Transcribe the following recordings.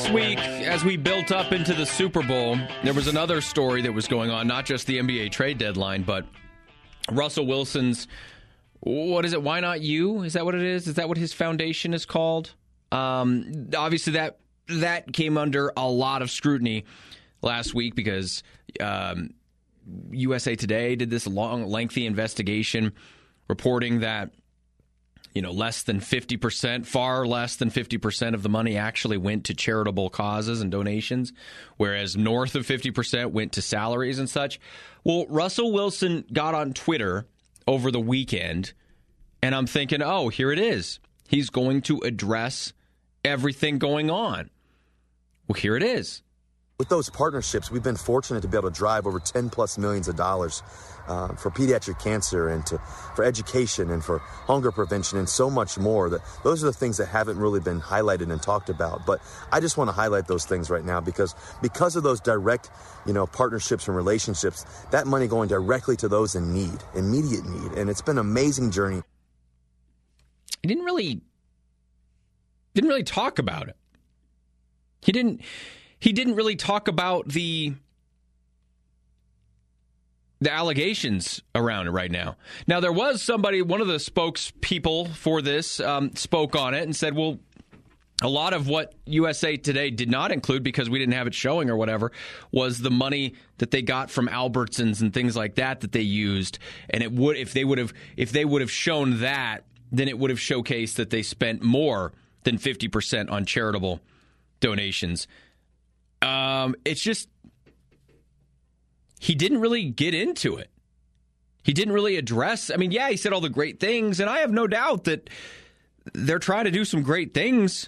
Last week, as we built up into the Super Bowl, there was another story that was going on, not just the NBA trade deadline, but Russell Wilson's, what is it, Why Not You? Is that what it is? Is that what his foundation is called? Obviously, that came under a lot of scrutiny last week because USA Today did this long, lengthy investigation reporting that less than 50%, far less than 50% of the money actually went to charitable causes and donations, whereas north of 50% went to salaries and such. Well, Russell Wilson got on Twitter over the weekend, and I'm thinking, oh, here it is. He's going to address everything going on. Well, here it is. With those partnerships, we've been fortunate to be able to drive over $10+ million for pediatric cancer and for education and for hunger prevention and so much more. Those are the things that haven't really been highlighted and talked about. But I just want to highlight those things right now because of those direct, partnerships and relationships, that money going directly to those in need, immediate need. And it's been an amazing journey. He didn't really talk about it. He didn't really talk about the allegations around it right now. Now, there was somebody, one of the spokespeople for this, spoke on it and said, well, a lot of what USA Today did not include because we didn't have it showing or whatever was the money that they got from Albertsons and things like that they used. And it would, if they would have shown that, then it would have showcased that they spent more than 50% on charitable donations. It's just, he didn't really get into it. He didn't really address, he said all the great things, and I have no doubt that they're trying to do some great things,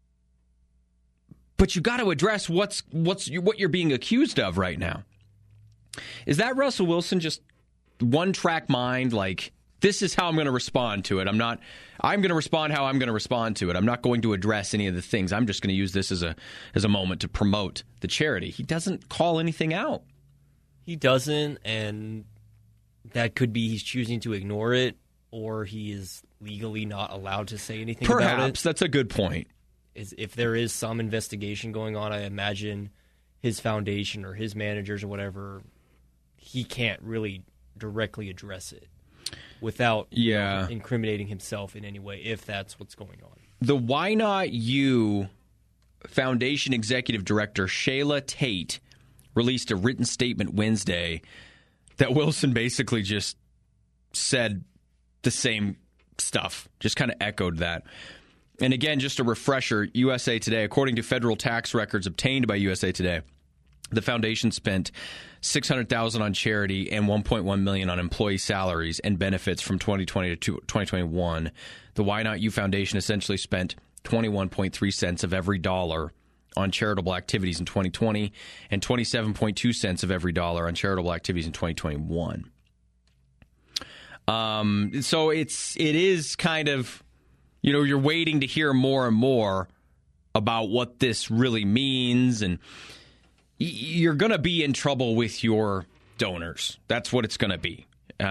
but you got to address what you're being accused of right now. Is that Russell Wilson just one-track mind, like, this is how I'm going to respond to it. I'm going to respond how I'm going to respond to it. I'm not going to address any of the things. I'm just going to use this as a moment to promote the charity. He doesn't call anything out. He doesn't, and that could be he's choosing to ignore it, or he is legally not allowed to say anything about it. Perhaps. That's a good point. If there is some investigation going on, I imagine his foundation or his managers or whatever, he can't really directly address it without incriminating himself in any way, if that's what's going on. The Why Not You Foundation Executive Director, Shayla Tate, released a written statement Wednesday that Wilson basically just said the same stuff, just kind of echoed that. And again, just a refresher, USA Today, according to federal tax records obtained by USA Today, the foundation spent $600,000 on charity and $1.1 million on employee salaries and benefits from 2020 to 2021. The Why Not You Foundation essentially spent 21.3 cents of every dollar on charitable activities in 2020 and 27.2 cents of every dollar on charitable activities in 2021. So it is kind of, you're waiting to hear more and more about what this really means, and you're going to be in trouble with your donors. That's what it's going to be.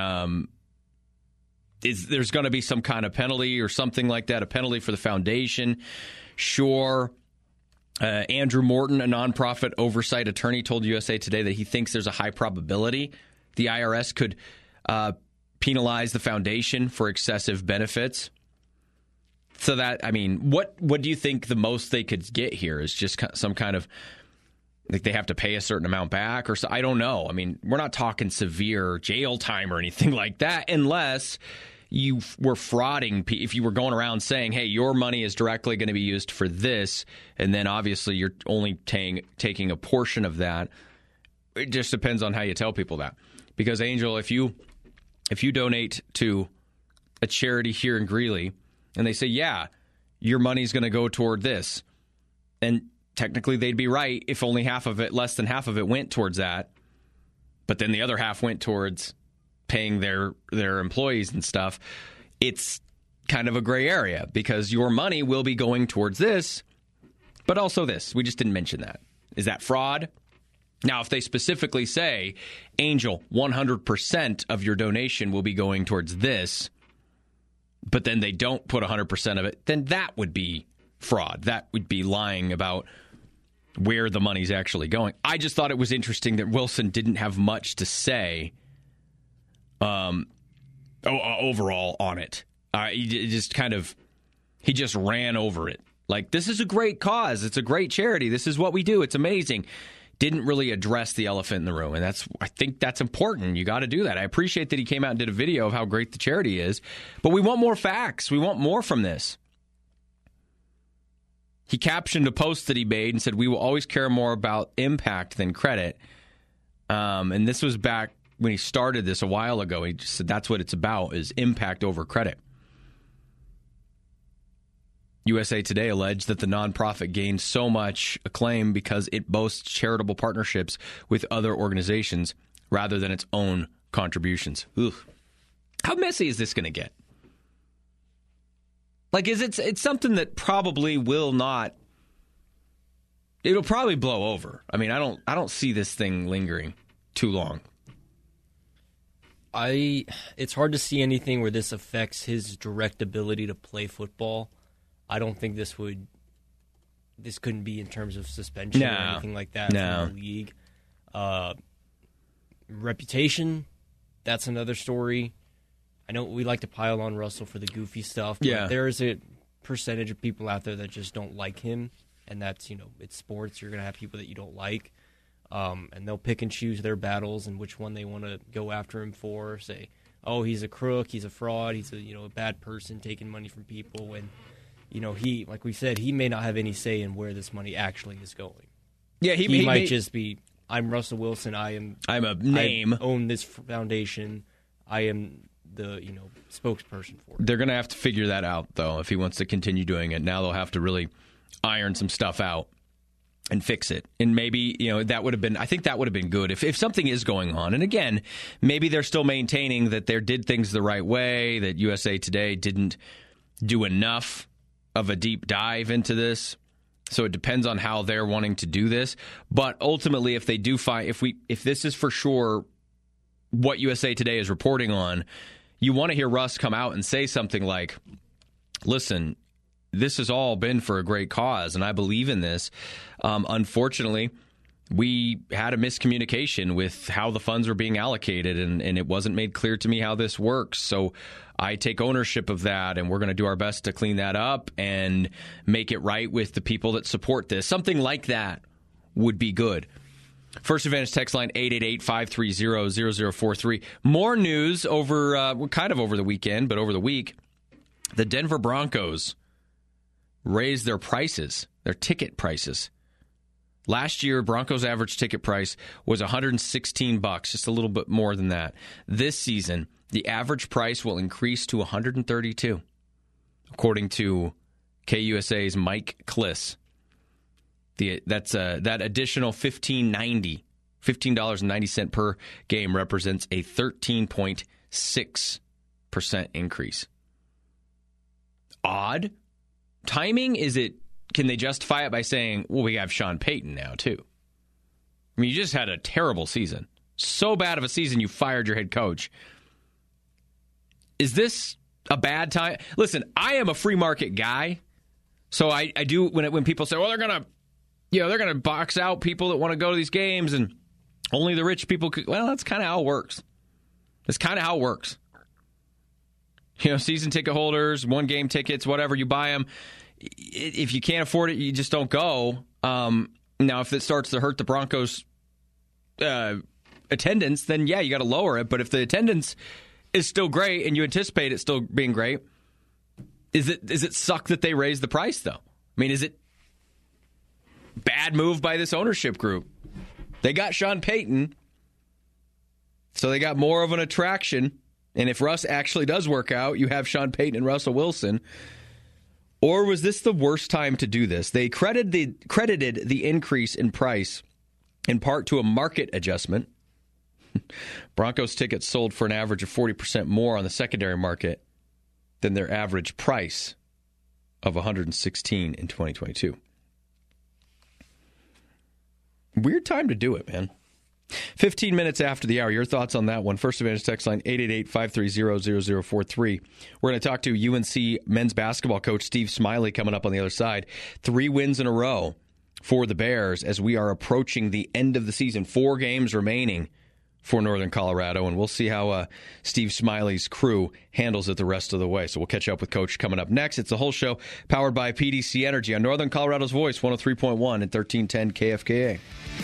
There's going to be some kind of penalty or something like that, a penalty for the foundation. Sure. Andrew Morton, a nonprofit oversight attorney, told USA Today that he thinks there's a high probability the IRS could penalize the foundation for excessive benefits. So that, what do you think the most they could get here is just some kind of, like, they have to pay a certain amount back or so? I don't know. We're not talking severe jail time or anything like that, unless you were frauding. If you were going around saying, hey, your money is directly going to be used for this, and then obviously you're only taking a portion of that. It just depends on how you tell people that. Because, Angel, if you donate to a charity here in Greeley, and they say, yeah, your money's going to go toward this, and technically they'd be right if only half of it, less than half of it, went towards that, but then the other half went towards paying their employees and stuff. It's kind of a gray area because your money will be going towards this, but also this. We just didn't mention that. Is that fraud? Now, if they specifically say, Angel, 100% of your donation will be going towards this, but then they don't put 100% of it, then that would be fraud. That would be lying about where the money's actually going. I just thought it was interesting that Wilson didn't have much to say overall on it. He just ran over it. Like, this is a great cause. It's a great charity. This is what we do. It's amazing. Didn't really address the elephant in the room. And I think that's important. You got to do that. I appreciate that he came out and did a video of how great the charity is. But we want more facts. We want more from this. He captioned a post that he made and said, "We will always care more about impact than credit." And this was back when he started this a while ago. He just said that's what it's about, is impact over credit. USA Today alleged that the nonprofit gained so much acclaim because it boasts charitable partnerships with other organizations rather than its own contributions. Ugh. How messy is this going to get? Like, it's something that probably will not. It'll probably blow over. I mean, I don't see this thing lingering too long. It's hard to see anything where this affects his direct ability to play football. I don't think this couldn't be in terms of suspension or anything like that from the league. Reputation, that's another story. I know we like to pile on Russell for the goofy stuff, but there is a percentage of people out there that just don't like him, and that's, it's sports. You're going to have people that you don't like, and they'll pick and choose their battles and which one they want to go after him for. Say, oh, he's a crook, he's a fraud, he's a bad person taking money from people. When he, like we said, he may not have any say in where this money actually is going. Yeah, he might just be, I'm Russell Wilson. I'm a name. I own this foundation. I am the spokesperson for it. They're going to have to figure that out, though, if he wants to continue doing it. Now they'll have to really iron some stuff out and fix it. And maybe, that would have been, I think that would have been good if something is going on. And again, maybe they're still maintaining that they did things the right way, that USA Today didn't do enough of a deep dive into this. So it depends on how they're wanting to do this. But ultimately, if they do find, if this is for sure what USA Today is reporting on, you want to hear Russ come out and say something like, listen, this has all been for a great cause, and I believe in this. Unfortunately, we had a miscommunication with how the funds were being allocated, and it wasn't made clear to me how this works. So I take ownership of that, and we're going to do our best to clean that up and make it right with the people that support this. Something like that would be good. First Advantage text line 888-530-0043. More news over the weekend, but over the week, the Denver Broncos raised their ticket prices. Last year, Broncos' average ticket price was $116, just a little bit more than that. This season, the average price will increase to $132, according to KUSA's Mike Kliss. That additional $15.90 per game represents a 13.6% increase. Odd timing? Can they justify it by saying, well, we have Sean Payton now too? I mean, you just had a terrible season. So bad of a season you fired your head coach. Is this a bad time? Listen, I am a free market guy, so I do when people say, well, they're gonna box out people that want to go to these games and only the rich people could. Well, that's kind of how it works. Season ticket holders, one game tickets, whatever, you buy them. If you can't afford it, you just don't go. Now, if it starts to hurt the Broncos' attendance, then yeah, you got to lower it. But if the attendance is still great and you anticipate it still being great, is it suck that they raised the price, though? I mean, is it bad move by this ownership group? They got Sean Payton, so they got more of an attraction. And if Russ actually does work out, you have Sean Payton and Russell Wilson. Or was this the worst time to do this? They credited the increase in price in part to a market adjustment. Broncos tickets sold for an average of 40% more on the secondary market than their average price of $116 in 2022. Weird time to do it, man. 15 minutes after the hour. Your thoughts on that one. First Advantage text line 888-530-0043. We're going to talk to UNC men's basketball coach Steve Smiley coming up on the other side. 3 wins in a row for the Bears as we are approaching the end of the season. 4 games remaining for Northern Colorado, and we'll see how Steve Smiley's crew handles it the rest of the way. So we'll catch up with Coach coming up next. It's the whole show powered by PDC Energy on Northern Colorado's Voice, 103.1 and 1310 KFKA.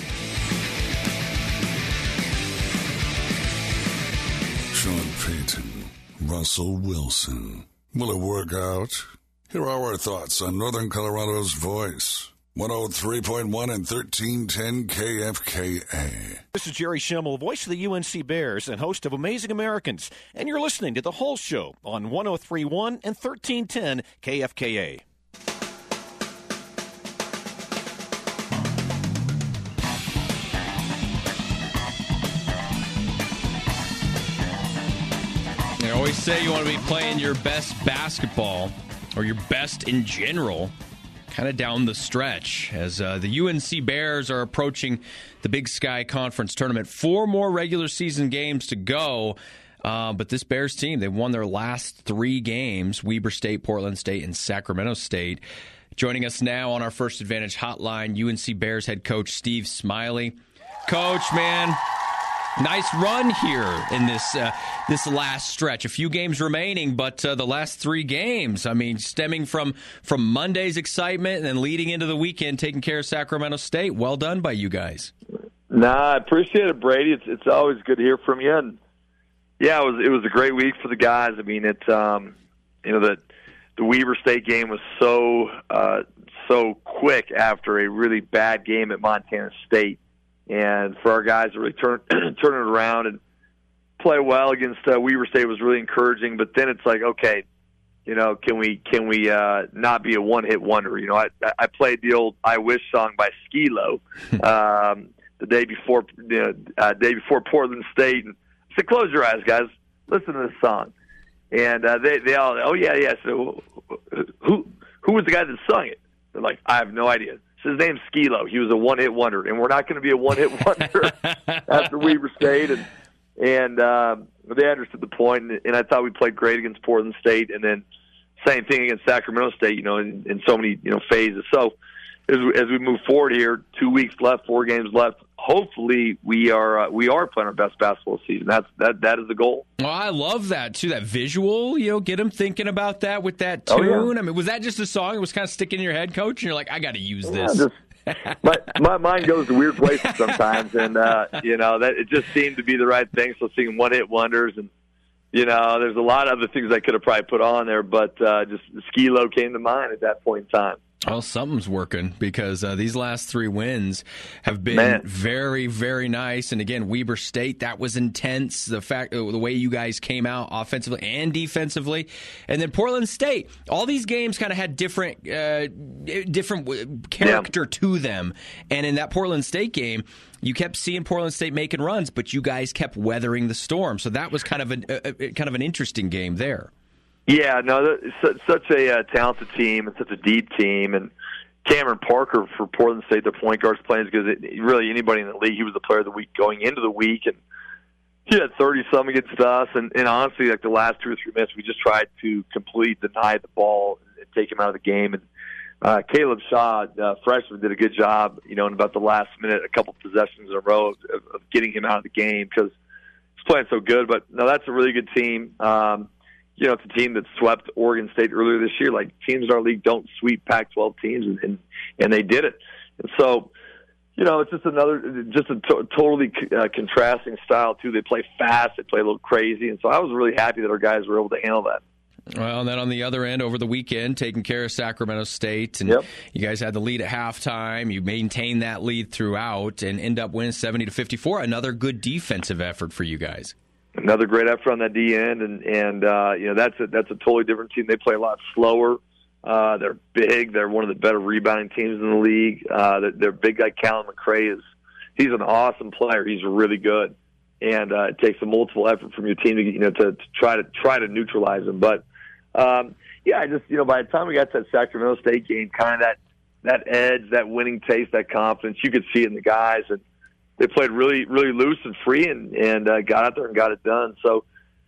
Sean Payton, Russell Wilson. Will it work out? Here are our thoughts on Northern Colorado's Voice. 103.1 and 1310 KFKA. This is Jerry Schimmel, voice of the UNC Bears and host of Amazing Americans. And you're listening to The Whole Show on 103.1 and 1310 KFKA. They always say you want to be playing your best basketball, or your best in general, kind of down the stretch as the UNC Bears are approaching the Big Sky Conference tournament. 4 more regular season games to go, but this Bears team, they won their last 3 games, Weber State, Portland State, and Sacramento State. Joining us now on our First Advantage hotline, UNC Bears head coach Steve Smiley. Coach, man, nice run here in this last stretch. A few games remaining, but the last 3 games, I mean, stemming from Monday's excitement and then leading into the weekend, taking care of Sacramento State. Well done by you guys. I appreciate it, Brady. It's always good to hear from you. And yeah, it was a great week for the guys. I mean, the Weber State game was so quick after a really bad game at Montana State. And for our guys to really turn it around and play well against Weber State was really encouraging. But then it's like, okay, can we not be a one-hit wonder? I played the old "I Wish" song by Skee-Lo the day before Portland State, and I said, "Close your eyes, guys. Listen to this song." And they all, "Oh yeah." So who was the guy that sung it? They're like, "I have no idea." His name's Skee-Lo. He was a one-hit wonder, and we're not going to be a one-hit wonder after Weber State. And they understood the point, and I thought we played great against Portland State, and then same thing against Sacramento State, in so many phases. So as we move forward here, 2 weeks left, 4 games left. Hopefully, we are playing our best basketball season. That is the goal. Well, I love that too. That visual, get them thinking about that with that tune. Oh, yeah. I mean, was that just a song? It was kind of sticking in your head, Coach, and you're like, I got to use this. My mind goes to weird places sometimes, and that it just seemed to be the right thing. So seeing one-hit wonders, and there's a lot of other things I could have probably put on there, but just Skee-Lo came to mind at that point in time. Well, something's working because these last 3 wins have been very, very nice. And again, Weber State, that was intense. The way you guys came out offensively and defensively, and then Portland State. All these games kind of had different character to them. And in that Portland State game, you kept seeing Portland State making runs, but you guys kept weathering the storm. So that was kind of an interesting game there. Yeah, no, such a talented team and such a deep team. And Cameron Parker for Portland State, their point guard's playing as good as really anybody in the league. He was the player of the week going into the week, and he had 30-some against us. And honestly, like the last 2 or 3 minutes, we just tried to completely deny the ball and take him out of the game. And Caleb Shaw, freshman, did a good job, in about the last minute, a couple possessions in a row of getting him out of the game because he's playing so good. But no, that's a really good team. It's a team that swept Oregon State earlier this year. Like, teams in our league don't sweep Pac-12 teams, and they did it. And so, it's just a totally contrasting style, too. They play fast. They play a little crazy. And so I was really happy that our guys were able to handle that. Well, and then on the other end, over the weekend, taking care of Sacramento State, and you guys had the lead at halftime. You maintained that lead throughout and end up winning 70-54. Another good defensive effort for you guys. Another great effort on that D end, and that's a totally different team. They play a lot slower. They're big. They're one of the better rebounding teams in the league. Their big guy, Callum McRae, he's an awesome player. He's really good, and it takes a multiple effort from your team to try to neutralize him. But by the time we got to that Sacramento State game, kind of that edge, that winning taste, that confidence, you could see it in the guys, and they played really, really loose and free and got out there and got it done. So,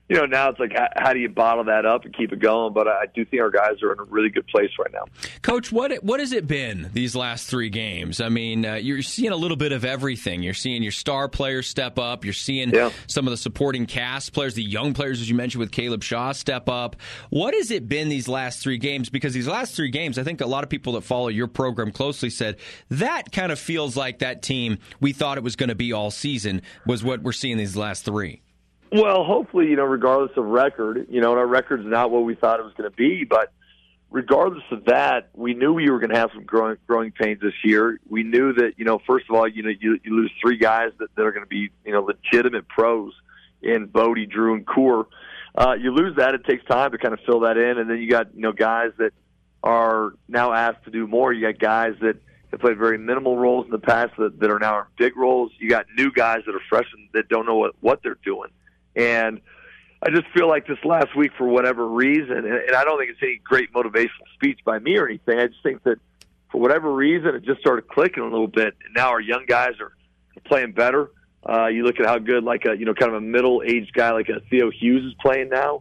now it's like, how do you bottle that up and keep it going? But I do think our guys are in a really good place right now. Coach, what has it been these last 3 games? I mean, you're seeing a little bit of everything. You're seeing your star players step up. You're seeing some of the supporting cast players, the young players, as you mentioned, with Caleb Shaw step up. What has it been these last 3 games? Because these last 3 games, I think a lot of people that follow your program closely said that kind of feels like that team we thought it was going to be all season was what we're seeing these last 3. Well, hopefully, regardless of record, and our record's not what we thought it was going to be, but regardless of that, we knew we were going to have some growing pains this year. We knew that, first of all, you lose 3 guys that are going to be, legitimate pros in Bodie, Drew, and Coor. You lose that, it takes time to kind of fill that in, and then you got, guys that are now asked to do more. You got guys that have played very minimal roles in the past that are now in big roles. You got new guys that are freshmen that don't know what they're doing. And I just feel like this last week, for whatever reason, and I don't think it's any great motivational speech by me or anything, I just think that for whatever reason, it just started clicking a little bit. And now our young guys are playing better. You look at how good, like kind of a middle-aged guy like Theo Hughes is playing now.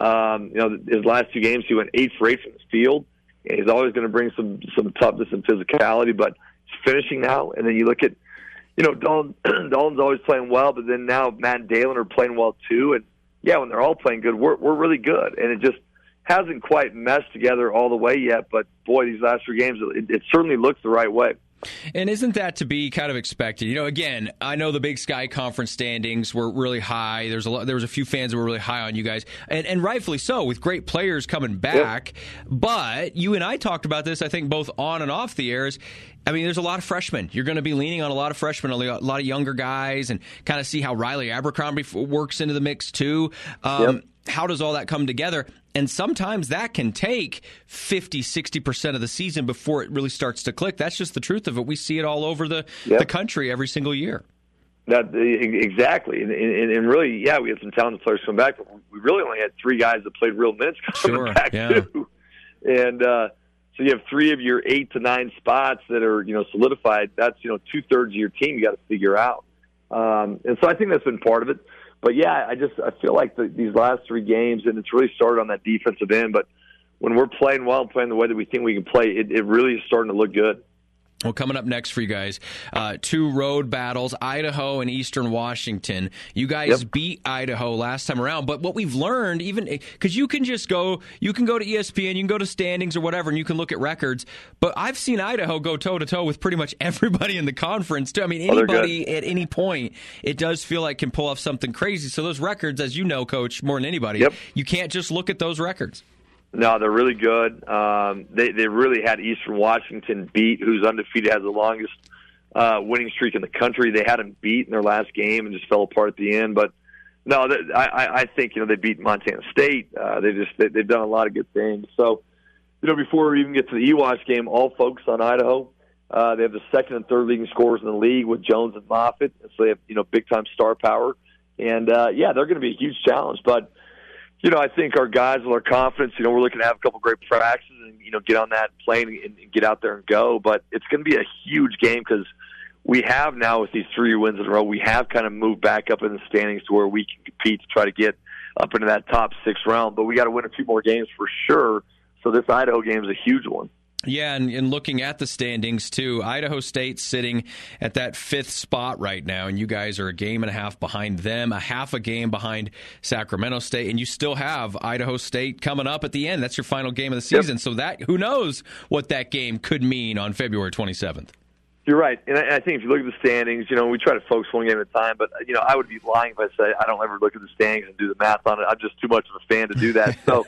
His last 2 games, he went 8 for 8 from the field. And he's always going to bring some toughness and physicality, but he's finishing now. And then you look at, Dalton's always playing well, but then now Matt and Dalen are playing well too. And yeah, when they're all playing good, we're really good. And it just hasn't quite meshed together all the way yet. But boy, these last 3 games, it certainly looks the right way. And isn't that to be kind of expected? Again, I know the Big Sky Conference standings were really high. There was a few fans that were really high on you guys, and rightfully so, with great players coming back. Yep. But you and I talked about this, I think, both on and off the airs. I mean, there's a lot of freshmen. You're going to be leaning on a lot of freshmen, a lot of younger guys, and kind of see how Riley Abercrombie works into the mix too. Yep. How does all that come together? And sometimes that can take 50, 60% of the season before it really starts to click. That's just the truth of it. We see it all over the country every single year. Exactly. And really, yeah, we had some talented players come back, but we really only had 3 guys that played real minutes coming back too. And so you have 3 of your 8 to 9 spots that are, solidified. That's, 2/3 of your team you got to figure out. And so I think that's been part of it. But yeah, I feel like these last 3 games, and it's really started on that defensive end. But when we're playing well and playing the way that we think we can play, it really is starting to look good. Well, coming up next for you guys, 2 road battles, Idaho and Eastern Washington. You guys beat Idaho last time around, but what we've learned, even because you can go to ESPN, you can go to standings or whatever, and you can look at records, but I've seen Idaho go toe-to-toe with pretty much everybody in the conference, too. I mean, anybody at any point, it does feel like can pull off something crazy. So those records, as you know, Coach, more than anybody, you can't just look at those records. No, they're really good. They really had Eastern Washington beat, who's undefeated, has the longest winning streak in the country. They had them beat in their last game and just fell apart at the end. But no, I think they beat Montana State. They've done a lot of good things. So before we even get to the EWASH game, all focus on Idaho. They have the 2nd and 3rd leading scorers in the league with Jones and Moffitt, and so they have big time star power. And they're going to be a huge challenge, but. I think our guys with our confidence, we're looking to have a couple great practices and, get on that plane and get out there and go. But it's going to be a huge game because we have now, with these 3 wins in a row, we have kind of moved back up in the standings to where we can compete to try to get up into that top 6 round. But we got to win a few more games for sure. So this Idaho game is a huge one. Yeah, and looking at the standings, too, Idaho State's sitting at that 5th spot right now, and you guys are a game and a half behind them, a half a game behind Sacramento State, and you still have Idaho State coming up at the end. That's your final game of the season, so that who knows what that game could mean on February 27th. You're right, and I think if you look at the standings, we try to focus one game at a time, but, I would be lying if I say I don't ever look at the standings and do the math on it. I'm just too much of a fan to do that. So,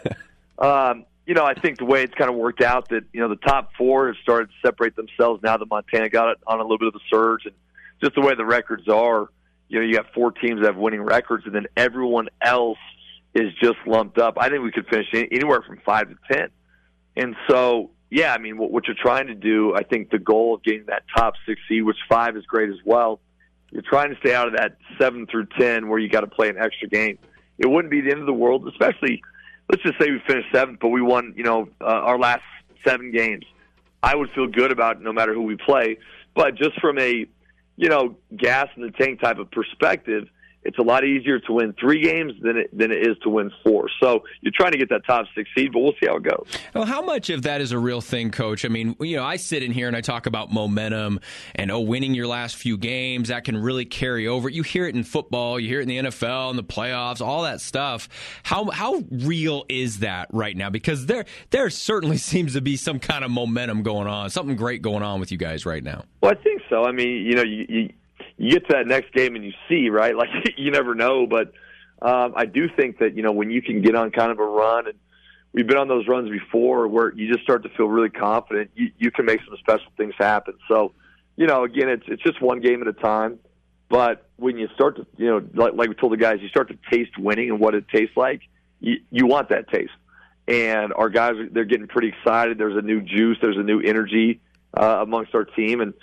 I think the way it's kind of worked out that, the top 4 have started to separate themselves now that Montana got it on a little bit of a surge. And just the way the records are, you got 4 teams that have winning records, and then everyone else is just lumped up. I think we could finish anywhere from 5 to 10. And so, yeah, I mean, what you're trying to do, I think the goal of getting that top 6 seed, which 5 is great as well, you're trying to stay out of that 7 through 10 where you got to play an extra game. It wouldn't be the end of the world, especially – let's just say we finished 7th, but we won, our last 7 games. I would feel good about it no matter who we play. But just from a, gas in the tank type of perspective, it's a lot easier to win 3 games than it is to win 4. So you're trying to get that top 6 seed, but we'll see how it goes. Well, how much of that is a real thing, Coach? I mean, I sit in here and I talk about momentum and, winning your last few games, that can really carry over. You hear it in football, you hear it in the NFL, in the playoffs, all that stuff. How real is that right now? Because there certainly seems to be some kind of momentum going on, something great going on with you guys right now. Well, I think so. I mean, you get to that next game and you see, right? Like, you never know, but I do think that, when you can get on kind of a run, and we've been on those runs before where you just start to feel really confident, you can make some special things happen. So, again, it's just one game at a time. But when you start to, like we told the guys, you start to taste winning and what it tastes like, you want that taste. And our guys, they're getting pretty excited. There's a new juice. There's a new energy amongst our team. And,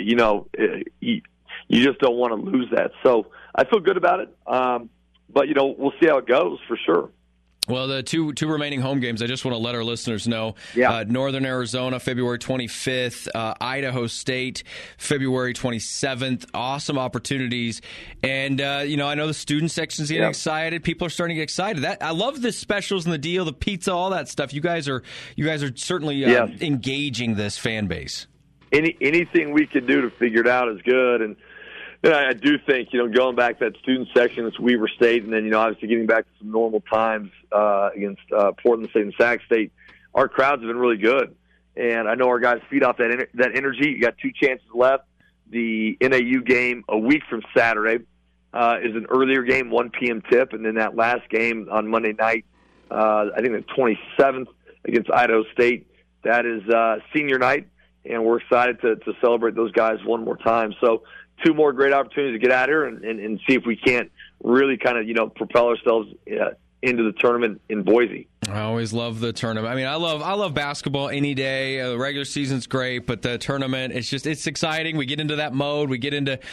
you just don't want to lose that. So I feel good about it. But, we'll see how it goes for sure. Well, the two remaining home games, I just want to let our listeners know. Yeah. Northern Arizona, February 25th. Idaho State, February 27th. Awesome opportunities. And, I know the student section's getting excited. People are starting to get excited. I love the specials and the deal, the pizza, all that stuff. You guys are certainly engaging this fan base. Anything we can do to figure it out is good. And I do think, going back to that student section, it's Weber State, and then, obviously getting back to some normal times against Portland State and Sac State, our crowds have been really good. And I know our guys feed off that energy. You got 2 chances left. The NAU game a week from Saturday is an earlier game, 1 p.m. tip, and then that last game on Monday night, I think the 27th against Idaho State, that is senior night, and we're excited to celebrate those guys one more time. So 2 more great opportunities to get out here and see if we can't really kind of, propel ourselves into the tournament in Boise. I always love the tournament. I mean, I love basketball any day. The regular season's great, but the tournament, it's exciting. We get into that mode. We get into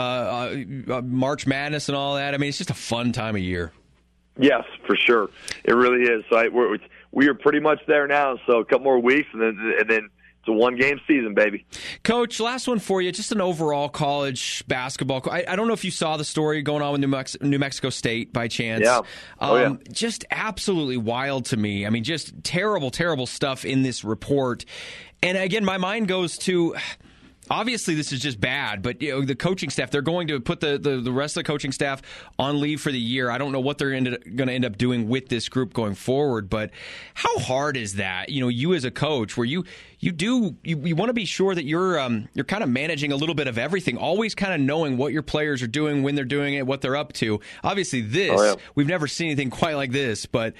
March Madness and all that. I mean, it's just a fun time of year. Yes, for sure. It really is. So we are pretty much there now. So a couple more weeks, and then it's a 1-game season, baby. Coach, last one for you. Just an overall college basketball. I don't know if you saw the story going on with New Mexico State by chance. Yeah. Just absolutely wild to me. I mean, just terrible, terrible stuff in this report. And again, my mind goes to... Obviously, this is just bad, but the coaching staff, they're going to put the rest of the coaching staff on leave for the year. I don't know what they're going to end up doing with this group going forward, but how hard is that? You as a coach, where you want to be sure that you're kind of managing a little bit of everything, always kind of knowing what your players are doing, when they're doing it, what they're up to. Obviously, we've never seen anything quite like this, but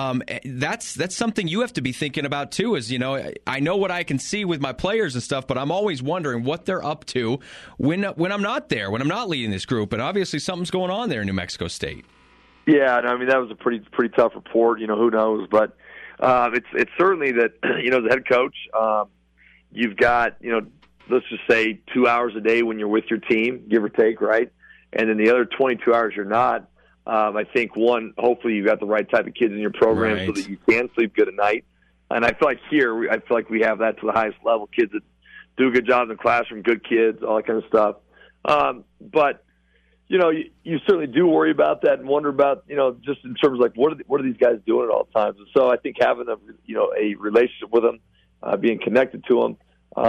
that's something you have to be thinking about too. Is I know what I can see with my players and stuff, but I'm always wondering what they're up to when I'm not there, when I'm not leading this group, and obviously something's going on there in New Mexico State. Yeah, I mean, that was a pretty tough report. Who knows, but it's certainly that as a head coach, you've got let's just say 2 hours a day when you're with your team, give or take, right? And then the other 22 hours you're not. I think hopefully you've got the right type of kids in your program so that you can sleep good at night. And I feel like we have that to the highest level. Kids that do a good job in the classroom, good kids, all that kind of stuff. But you certainly do worry about that and wonder about, just in terms of like what are these guys doing at all times. And so I think having a relationship with them, being connected to them.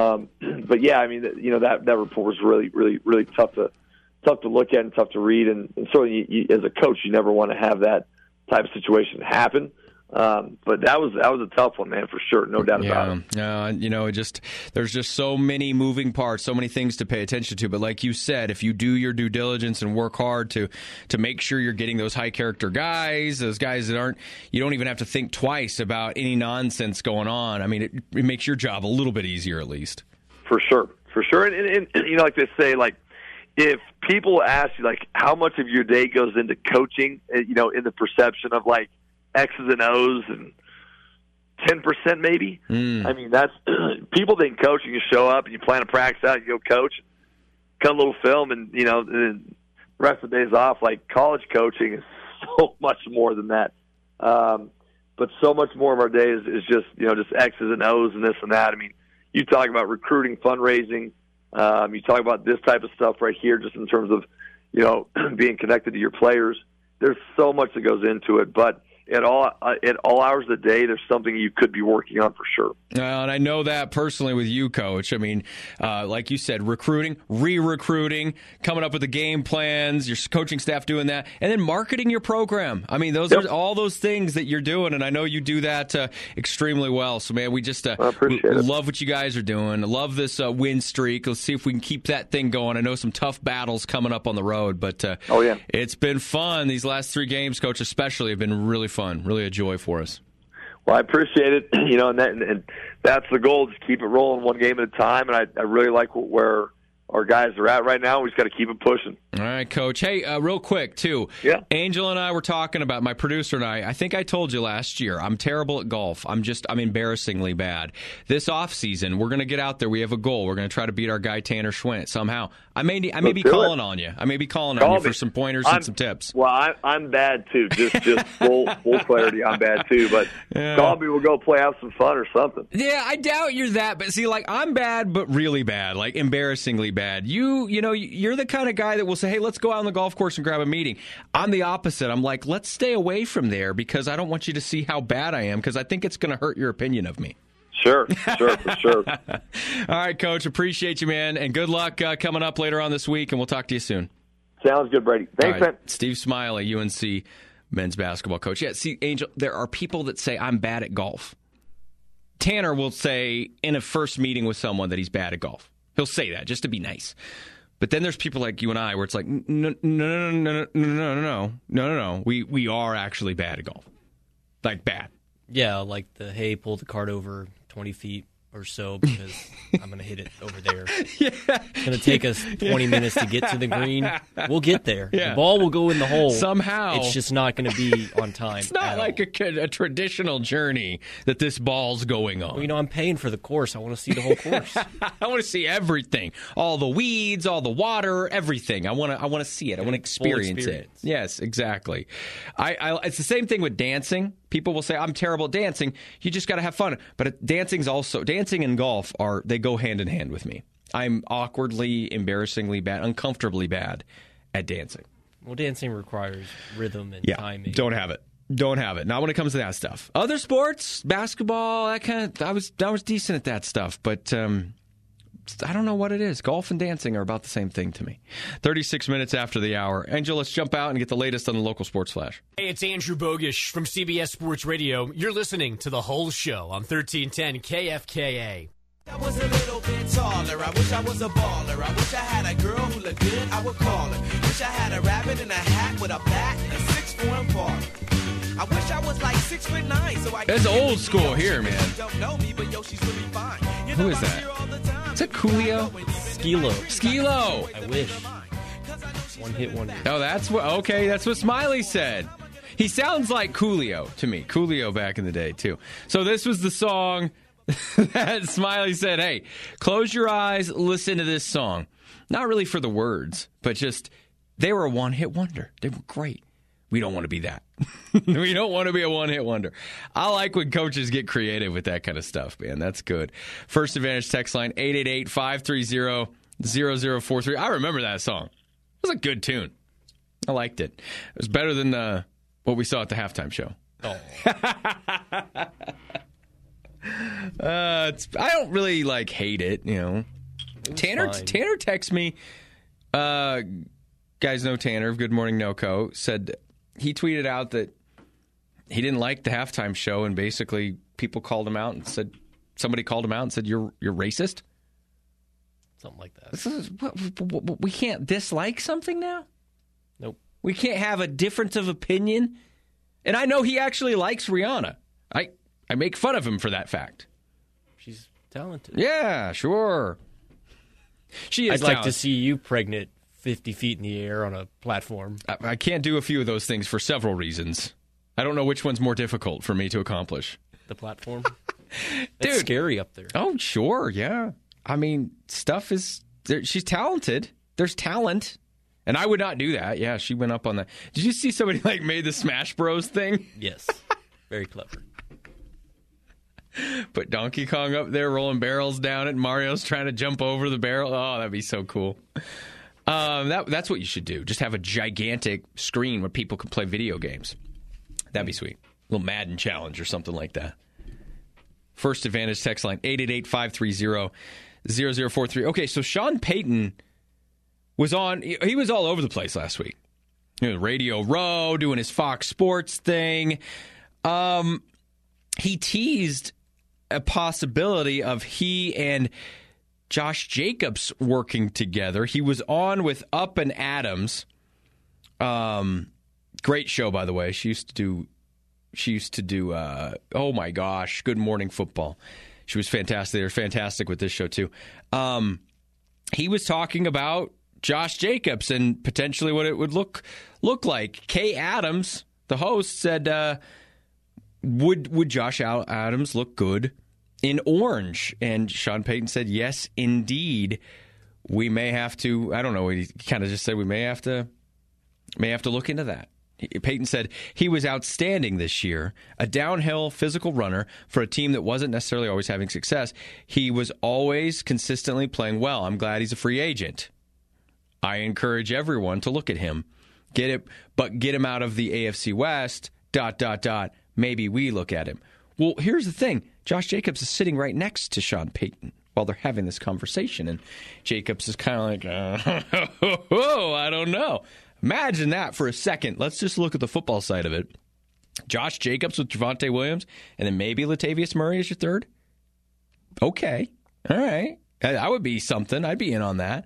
But yeah, I mean, that report was really, really, really tough to look at and tough to read. And certainly as a coach, you never want to have that type of situation happen. But that was a tough one, man, for sure, no doubt about it. There's just so many moving parts, so many things to pay attention to. But like you said, if you do your due diligence and work hard to make sure you're getting those high character guys, those guys that you don't even have to think twice about any nonsense going on. I mean, it makes your job a little bit easier, at least. For sure. And like they say, like, if people ask you, like, how much of your day goes into coaching, in the perception of like X's and O's and 10% maybe. I mean, that's people think coaching. You show up and you plan a practice out, you go coach, cut a little film, and the rest of the day's off. Like, college coaching is so much more than that. But so much more of our day is just just X's and O's and this and that. I mean, you talk about recruiting, fundraising. You talk about this type of stuff right here, just in terms of being connected to your players. There's so much that goes into it, but at all hours of the day, there's something you could be working on for sure. And I know that personally with you, Coach. I mean, like you said, recruiting, re-recruiting, coming up with the game plans, your coaching staff doing that, and then marketing your program. I mean, those are all those things that you're doing, and I know you do that extremely well. So, man, we just love what you guys are doing. I love this win streak. Let's see if we can keep that thing going. I know some tough battles coming up on the road, but it's been fun. These last 3 games, Coach, especially, have been really fun. Really a joy for us. Well, I appreciate it. And that's the goal, just keep it rolling one game at a time. And I really like where our guys are at right now. We just got to keep it pushing. All right, Coach. Hey, real quick, too. Yeah. Angel and I were talking about, my producer and I think I told you last year, I'm terrible at golf. I'm embarrassingly bad. This offseason, we're going to get out there. We have a goal. We're going to try to beat our guy Tanner Schwint somehow. I may be calling on you. I may be calling on you for some pointers and some tips. Well, I'm bad, too. Just full clarity, I'm bad, too. But call me, we'll go play, have some fun or something. Yeah, I doubt you're that. But see, I'm bad, but really bad, embarrassingly bad. You're the kind of guy that will say, hey, let's go out on the golf course and grab a meeting. I'm the opposite. I'm like, let's stay away from there because I don't want you to see how bad I am because I think it's going to hurt your opinion of me. Sure, for sure. All right, Coach, appreciate you, man, and good luck coming up later on this week, and we'll talk to you soon. Sounds good, Brady. Thanks, man. Steve Smiley, UNC men's basketball coach. Yeah, see, Angel, there are people that say I'm bad at golf. Tanner will say in a first meeting with someone that he's bad at golf. He'll say that just to be nice. But then there's people like you and I where it's like, no. We are actually bad at golf. Like bad. Yeah, like pull the cart over 20 feet or so because I'm going to hit it over there. It's going to take us 20 minutes to get to the green. We'll get there. Yeah. The ball will go in the hole. Somehow. It's just not going to be on time. It's not like a traditional journey that this ball's going on. Well, I'm paying for the course. I want to see the whole course. I want to see everything. All the weeds, all the water, everything. I want to see it. I want to experience it. Yes, exactly. It's the same thing with dancing. People will say, I'm terrible at dancing. You just got to have fun. But dancing and golf they go hand in hand with me. I'm awkwardly, embarrassingly bad, uncomfortably bad at dancing. Well, dancing requires rhythm and timing. Don't have it. Not when it comes to that stuff. Other sports, basketball, I was decent at that stuff, but I don't know what it is. Golf and dancing are about the same thing to me. 36 minutes after the hour. Angel, let's jump out and get the latest on the local sports flash. Hey, it's Andrew Bogish from CBS Sports Radio. You're listening to The Whole Show on 1310 KFKA. I was a little bit taller. I wish I was a baller. I wish I had a girl who looked good. I would call her. Wish I had a rabbit in a hat with a bat and a 6'4" park. I wish I was like 6'9", so I. That's old school here, man. Don't know me, but yo, she's really fine. Who is that? Is it Coolio? Skilo. I wish. One hit wonder. Oh, that's what Smiley said. He sounds like Coolio to me. Coolio back in the day, too. So this was the song that Smiley said, hey, close your eyes, listen to this song. Not really for the words, but just they were a one-hit wonder. They were great. We don't want to be that. We don't want to be a one-hit wonder. I like when coaches get creative with that kind of stuff, man. That's good. First Advantage text line, 888-530-0043. I remember that song. It was a good tune. I liked it. It was better than what we saw at the halftime show. Oh. I don't really hate it, Tanner texts me. Guys know Tanner of Good Morning NoCo said he tweeted out that he didn't like the halftime show, and basically people called him out and said somebody called him out and said you're racist. Something like that. We can't dislike something now? Nope. We can't have a difference of opinion? And I know he actually likes Rihanna. I make fun of him for that fact. She's talented. Yeah, sure. She is I'd talented. like to see you pregnant 50 feet in the air on a platform. I can't do a few of those things for several reasons. I don't know which one's more difficult for me to accomplish. The platform? Dude, it's scary up there. Oh, sure, yeah. I mean, stuff is... She's talented. There's talent. And I would not do that. Yeah, she went up on that. Did you see somebody made the Smash Bros thing? Yes. Very clever. Put Donkey Kong up there rolling barrels down it. Mario's trying to jump over the barrel. Oh, that'd be so cool. That's what you should do. Just have a gigantic screen where people can play video games. That'd be sweet. A little Madden challenge or something like that. First Advantage text line, 888-530-0043. Okay, so Sean Payton was on. He was all over the place last week. Radio Row, doing his Fox Sports thing. He teased a possibility of he and Josh Jacobs working together. He was on with Up and Adams. Great show, by the way. She used to do oh my gosh, Good Morning Football. She was fantastic. They were fantastic with this show too. He was talking about Josh Jacobs and potentially what it would look like. Kay Adams, the host, said, would Josh Adams look good in orange? And Sean Payton said, yes, indeed. We may have to, I don't know, he kind of just said we may have to look into that. Payton said he was outstanding this year, a downhill physical runner for a team that wasn't necessarily always having success. He was always consistently playing well. I'm glad he's a free agent. I encourage everyone to look at him. Get him out of the AFC West, ... Maybe we look at him. Well, here's the thing. Josh Jacobs is sitting right next to Sean Payton while they're having this conversation, and Jacobs is kind of like, I don't know. Imagine that for a second. Let's just look at the football side of it. Josh Jacobs with Javonte Williams, and then maybe Latavius Murray as your third? Okay. All right. That would be something. I'd be in on that.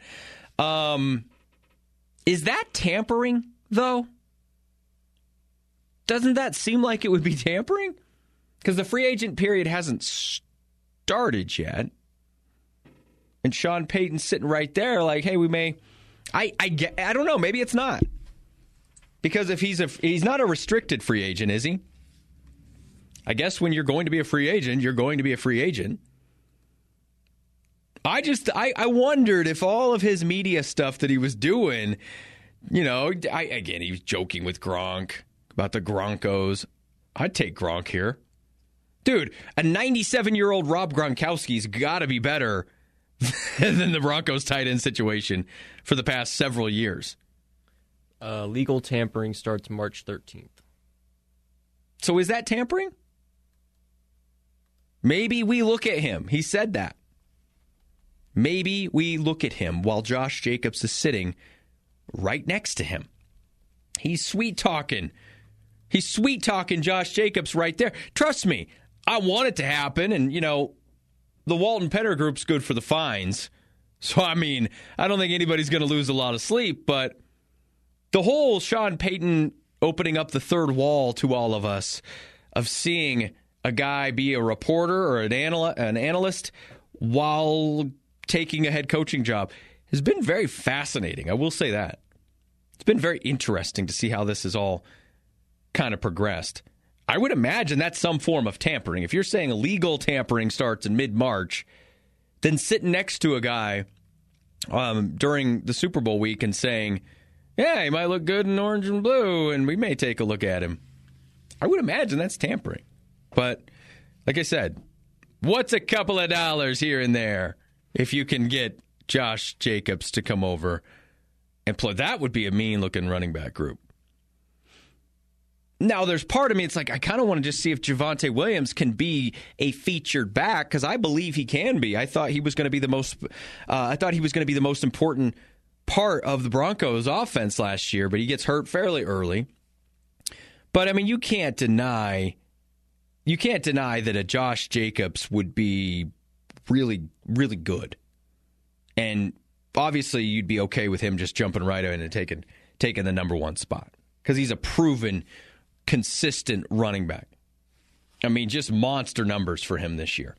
Is that tampering, though? Doesn't that seem like it would be tampering? Because the free agent period hasn't started yet. And Sean Payton's sitting right there like, hey, we may... I don't know. Maybe it's not. Because if he's not a restricted free agent, is he? I guess when you're going to be a free agent, you're going to be a free agent. I wondered if all of his media stuff that he was doing, he was joking with Gronk about the Gronkos. I'd take Gronk here. Dude, a 97-year-old Rob Gronkowski's got to be better than the Broncos tight end situation for the past several years. Legal tampering starts March 13th. So is that tampering? Maybe we look at him. He said that. Maybe we look at him while Josh Jacobs is sitting right next to him. He's sweet-talking. He's sweet-talking Josh Jacobs right there. Trust me, I want it to happen, and, the Walton Penner Group's good for the fines. So, I don't think anybody's going to lose a lot of sleep, but the whole Sean Payton opening up the third wall to all of us of seeing a guy be a reporter or an analyst while taking a head coaching job has been very fascinating. I will say that. It's been very interesting to see how this has all kind of progressed. I would imagine that's some form of tampering. If you're saying illegal tampering starts in mid-March, then sitting next to a guy during the Super Bowl week and saying, yeah, he might look good in orange and blue, and we may take a look at him. I would imagine that's tampering. But, like I said, what's a couple of dollars here and there if you can get Josh Jacobs to come over and play? That would be a mean-looking running back group. Now, there's part of me, it's like, I kind of want to just see if Javonte Williams can be a featured back, because I believe he can be. I thought he was going to be the most important part of the Broncos offense last year, but he gets hurt fairly early. But, you can't deny that a Josh Jacobs would be really, really good. And obviously, you'd be okay with him just jumping right in and taking the number one spot, because he's a proven, consistent running back. Just monster numbers for him this year.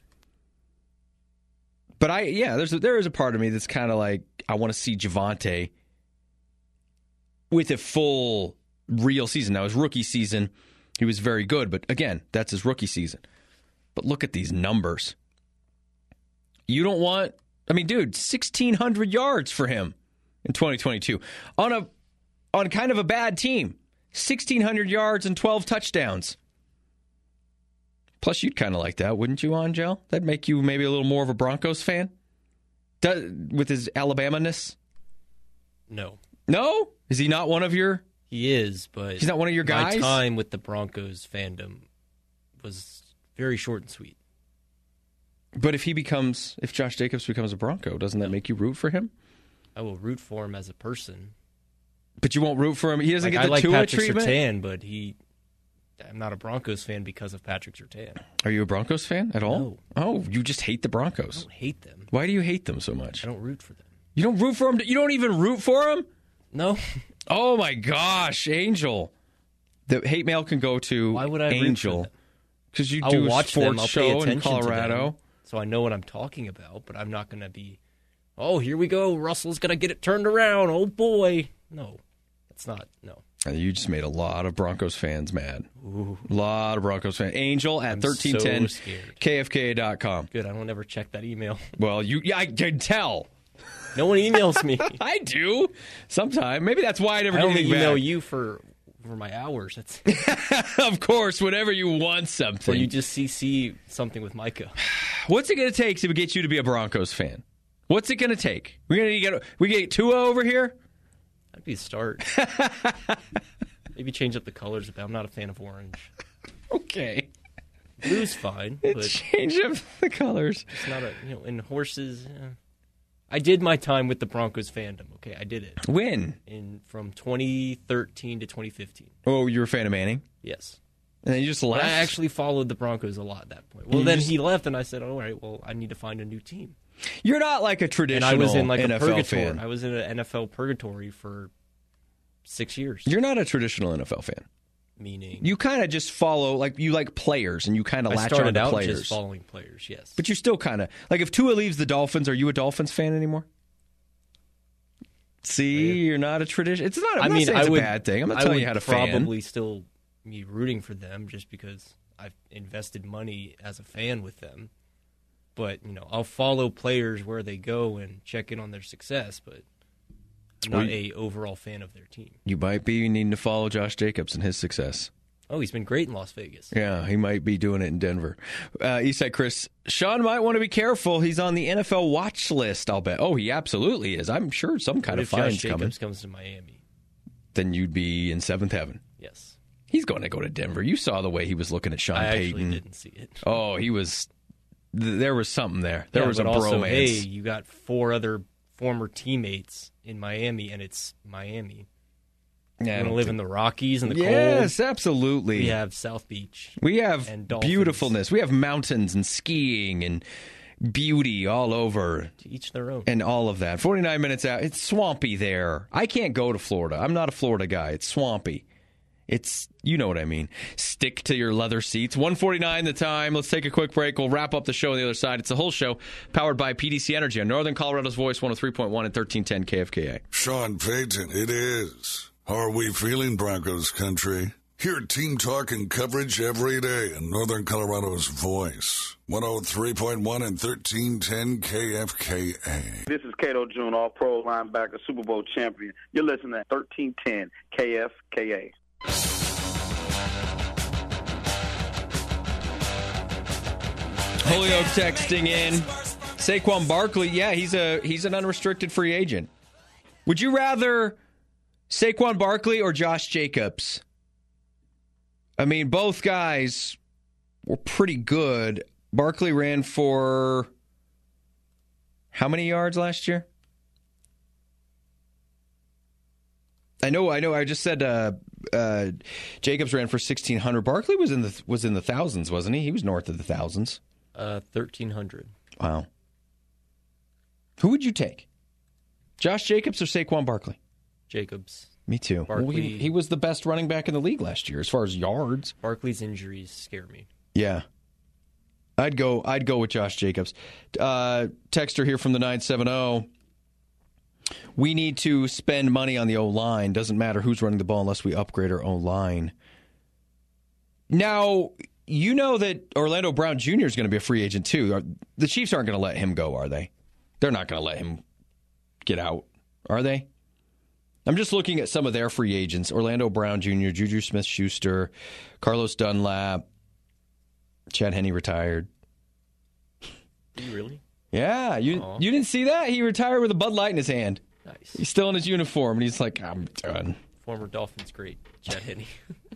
But there is a part of me that's kind of like, I want to see Javonte with a full, real season. Now, his rookie season, he was very good, but again, that's his rookie season. But look at these numbers. You don't want, 1,600 yards for him in 2022 on kind of a bad team. 1,600 yards and 12 touchdowns. Plus, you'd kind of like that, wouldn't you, Angel? That'd make you maybe a little more of a Broncos fan? With his Alabama-ness? No. No? Is he not one of your... He is, but... He's not one of your guys? My time with the Broncos fandom was very short and sweet. But if Josh Jacobs becomes a Bronco, doesn't that make you root for him? I will root for him as a person. But you won't root for him? He doesn't get the Tua Patrick treatment? Surtain, but I'm not a Broncos fan because of Patrick Surtain. Are you a Broncos fan at all? No. Oh, you just hate the Broncos. I don't hate them. Why do you hate them so much? I don't root for them. You don't root for them? You don't even root for them? No. Oh, my gosh, Angel. The hate mail can go to Why would I Angel. root for them? Because you I'll do a watch sports them. I'll show pay attention in Colorado. To them, so I know what I'm talking about, but I'm not going to be, oh, here we go. Russell's going to get it turned around. Oh, boy. No, it's not. No. You just made a lot of Broncos fans mad. Ooh. A lot of Broncos fans. Angel at 1310 KFKA.com. Good. I don't ever check that email. Well, I can tell. No one emails me. I do. Sometime. Maybe that's why I never I only email back. you for my hours. That's of course, whenever you want something. Or you just CC something with Micah. What's it going to take to get you to be a Broncos fan? What's it going to take? We get Tua over here? That'd be a start. Maybe change up the colors a bit. I'm not a fan of orange. Okay. Blue's fine. But change up the colors. It's not in horses. I did my time with the Broncos fandom. Okay, I did it. When? From 2013 to 2015. Oh, you were a fan of Manning? Yes. And then you just left? I actually followed the Broncos a lot at that point. Well, he left, and I said, all right, well, I need to find a new team. You're not like a traditional and I was in like NFL a purgatory. fan. I was in an NFL purgatory for 6 years. You're not a traditional NFL fan. Meaning? You kind of just follow, you like players, and you kind of latch on to players. I started out just following players, yes. But you're still kind of, if Tua leaves the Dolphins, are you a Dolphins fan anymore? See, you're not a tradition. It's not. I'm not saying it's a bad thing. I'm not telling you how to fan. I would probably still be rooting for them just because I've invested money as a fan with them. But I'll follow players where they go and check in on their success. But I'm not a overall fan of their team. You might be needing to follow Josh Jacobs and his success. Oh, he's been great in Las Vegas. Yeah, he might be doing it in Denver. Eastside Chris, Sean might want to be careful. He's on the NFL watch list, I'll bet. Oh, he absolutely is. I'm sure some kind of fine's coming. If Josh Jacobs comes to Miami? Then you'd be in seventh heaven. Yes. He's going to go to Denver. You saw the way he was looking at Sean Payton. I actually didn't see it. Oh, he was... There was something there. There was a bromance. Also, hey, you got 4 other former teammates in Miami, and it's Miami. Yeah, you want to live in the Rockies and the cold? Yes, absolutely. We have South Beach. We have beautifulness. We have mountains and skiing and beauty all over. To each their own. And all of that. 49 minutes out. It's swampy there. I can't go to Florida. I'm not a Florida guy. It's swampy. It's, you know what I mean. Stick to your leather seats. 1:49 the time. Let's take a quick break. We'll wrap up the show on the other side. It's the whole show powered by PDC Energy on Northern Colorado's Voice, 103.1 and 1310 KFKA. Sean Payton, it is. How are we feeling, Broncos country? Hear team talk and coverage every day in Northern Colorado's Voice. 103.1 and 1310 KFKA. This is Cato June, all-pro linebacker, Super Bowl champion. You're listening to 1310 KFKA. Julio texting in. Saquon Barkley, yeah, he's an unrestricted free agent. Would you rather Saquon Barkley or Josh Jacobs? I mean, both guys were pretty good. Barkley ran for how many yards last year? I know. I just said Jacobs ran for 1,600. Barkley was in the thousands, wasn't he? He was north of the thousands. 1,300. Wow. Who would you take? Josh Jacobs or Saquon Barkley? Jacobs. Me too. Barkley, well, he was the best running back in the league last year as far as yards. Barkley's injuries scare me. Yeah. I'd go with Josh Jacobs. Texter here from the 970. We need to spend money on the O-line. Doesn't matter who's running the ball unless we upgrade our O-line. Now, you know that Orlando Brown Jr. is going to be a free agent too. The Chiefs aren't going to let him go, are they? They're not going to let him get out, are they? I'm just looking at some of their free agents. Orlando Brown Jr., Juju Smith-Schuster, Carlos Dunlap, Chad Henne retired. Did you really? Yeah, you didn't see that? He retired with a Bud Light in his hand. Nice. He's still in his uniform, and he's like, I'm done. Former Dolphins great, Chad Henne.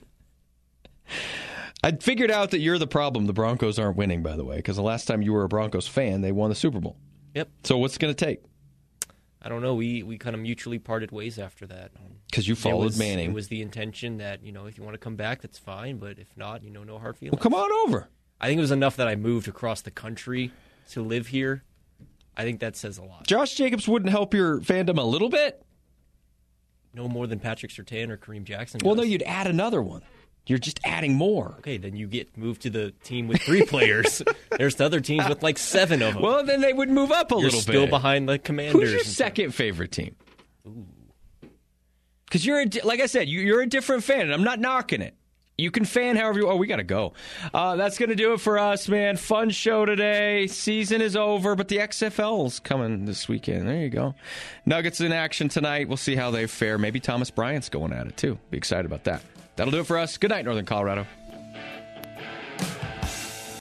I figured out that you're the problem. The Broncos aren't winning, by the way, because the last time you were a Broncos fan, they won the Super Bowl. Yep. So what's it going to take? I don't know. We kind of mutually parted ways after that. Because you followed Manning. It was the intention that, if you want to come back, that's fine. But if not, no hard feelings. Well, come on over. I think it was enough that I moved across the country to live here. I think that says a lot. Josh Jacobs wouldn't help your fandom a little bit? No more than Patrick Surtain or Kareem Jackson does. Well, no, you'd add another one. You're just adding more. Okay, then you get moved to the team with 3 players. There's the other teams with like 7 of them. Well, then they would move up a little bit. You're still behind the Commanders. Who's your second favorite team? Because like I said, you're a different fan, and I'm not knocking it. You can fan however you want. Oh, we got to go. That's going to do it for us, man. Fun show today. Season is over, but the XFL's coming this weekend. There you go. Nuggets in action tonight. We'll see how they fare. Maybe Thomas Bryant's going at it, too. Be excited about that. That'll do it for us. Good night, Northern Colorado.